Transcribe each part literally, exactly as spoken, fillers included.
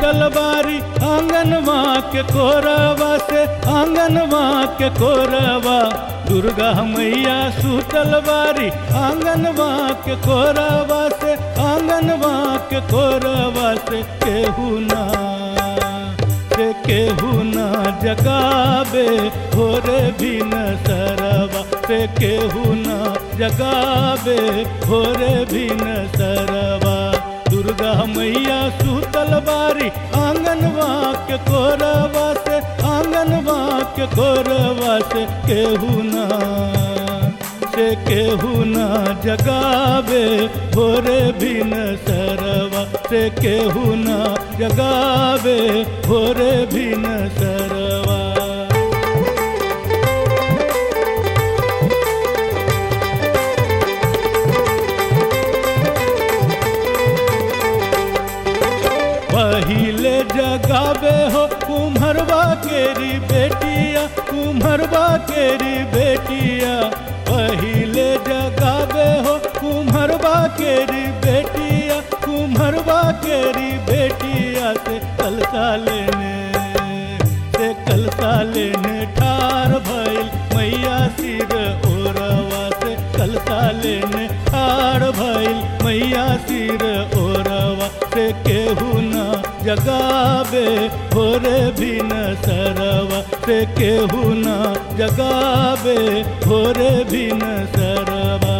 सूतल बारी आंगनवा के कोरवा से आंगनवा के कोरवा। दुर्गा मैया सूतल बारी आंगनवा के कोरवा से आंगनवा के कोरवा से केहू ना से केहू ना जगावे भोरे भी न सरवा से केहू ना जगावे भोरे भी न सरवा। दुर्गा मैया सूतल बारी आंगनवा के कोरवा से आंगनवा के कोरवा से केहू ना से केहू ना जगावे भोरे भी न सरवा से केहू ना जगावे भोरे भी न सरवा। पहिले जगावे हो कुम्हरवा केरी बेटिया कुम्हरवा केरी बेटिया। पहिले जगावे हो कुम्हरवा केरी बेटिया कुम्हरवा केरी बेटिया से कलसा लेने से कलसा लेने ठार भइल मैया सिर ओरवा से कलसा लेने ठार भइल मैया सिर ओरवा से केहू ना जगावे भोरे भी न सरवा से केहू ना जगावे भोरे भी न सरवा।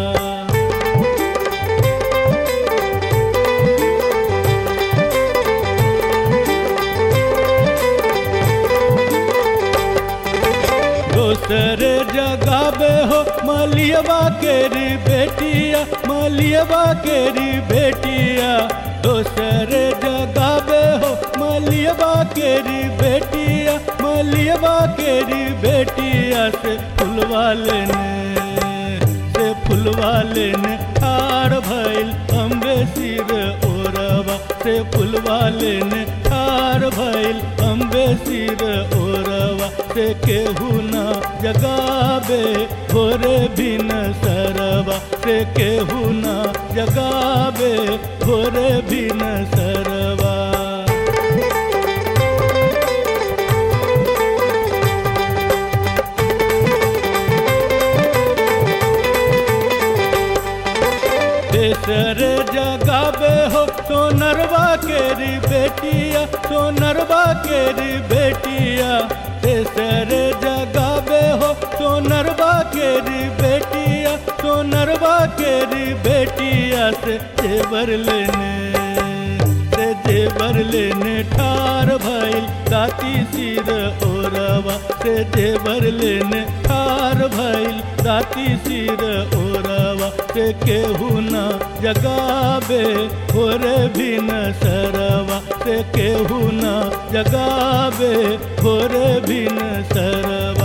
दोसरे जगावे हो मलियवा केरी बेटिया मलियवा केरी बेटिया। दोसरे जगावे हो मलियवा केरी बेटिया मलियवा केरी बेटिया से फुलवा लेने से फुलवा लेने ठार भइल अम्बे सिर ओरवा से फुलवा लेने ठार भइल अम्बे सिर ओरवा से केहू ना जगावे भोरे भी न सरवा से केहू ना जगावे भोरे भी न सरवा। तेसरे जगावे हो सोनरवा केरी बेटिया सोनरवा केरी बेटिया। तेसरे जगावे हो सोनरवा केरी बेटिया सोनरवा केरी बेटिया से जेवर लेने से जेवर लेने ठार भइल दाती सिर ओरवा से जेवर लेने ठार भइल दाती सिर ओरवा से केहू ना जगावे भोरे भी न सरवा से केहू ना जगावे भोरे भी न सरवा।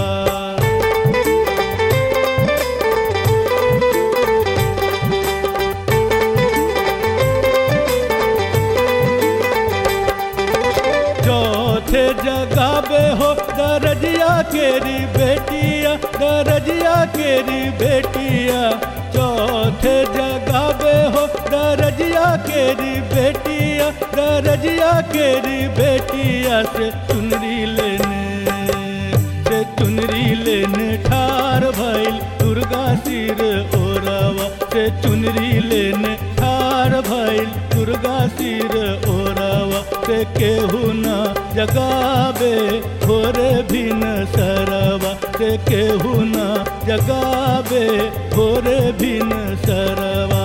चौथे जगावे हो दरजिया केरी बेटिया दरजिया केरी बेटिया। चौथे जगावे हो दरजिया केरी बेटिया दरजिया केरी बेटिया से चुनरी लेने से चुनरी लेने ठार भइल दुर्गा सिर ओरवा से चुनरी लेने ठार भइल दुर्गा सिर ओरवा से केहू ना जगावे भोरे भी न सरवा से केहू ना जगावे भोरे भी न सरवा।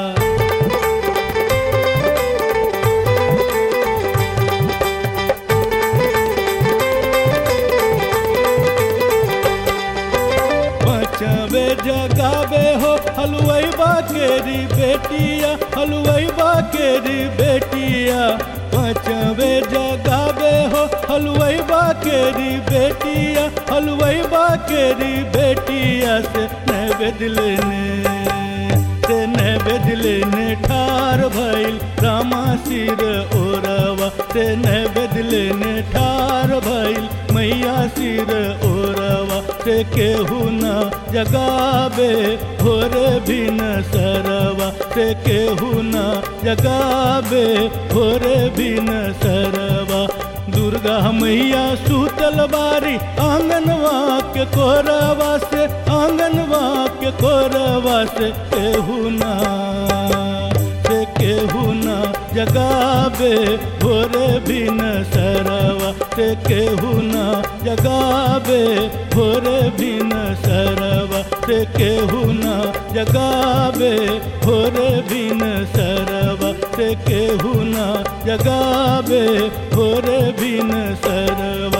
पांचवे जगावे हो हलवाई बाकेरी बेटिया हलवाई बाकेरी बेटिया। पांचवे जगावे हो हलवाई बाकेरी बेटिया हलवाई बाकेरी बेटिया से नैवेद्य लेने से नैवेद्य लेने ठार भइल रामा सिर ओरवा से नैवेद्य लेने ठार भइल मैया सिर ओरवा से केहू न जगावे भोरे भी न सरवा से केहू न जगावे भोरे भी न सरवा। दुर्गा मैया सूतल बारी आंगनवा के कोरवा से, आंगनवा के कोरवा से केहू ना से केहू ना जगावे भोरे बिन सरवा से, केहू ना जगावे भोरे बिन सरवा से, केहू ना जगावे भोरे बिन सरवा से, केहू ना जगावे भोरे बिन सरवा।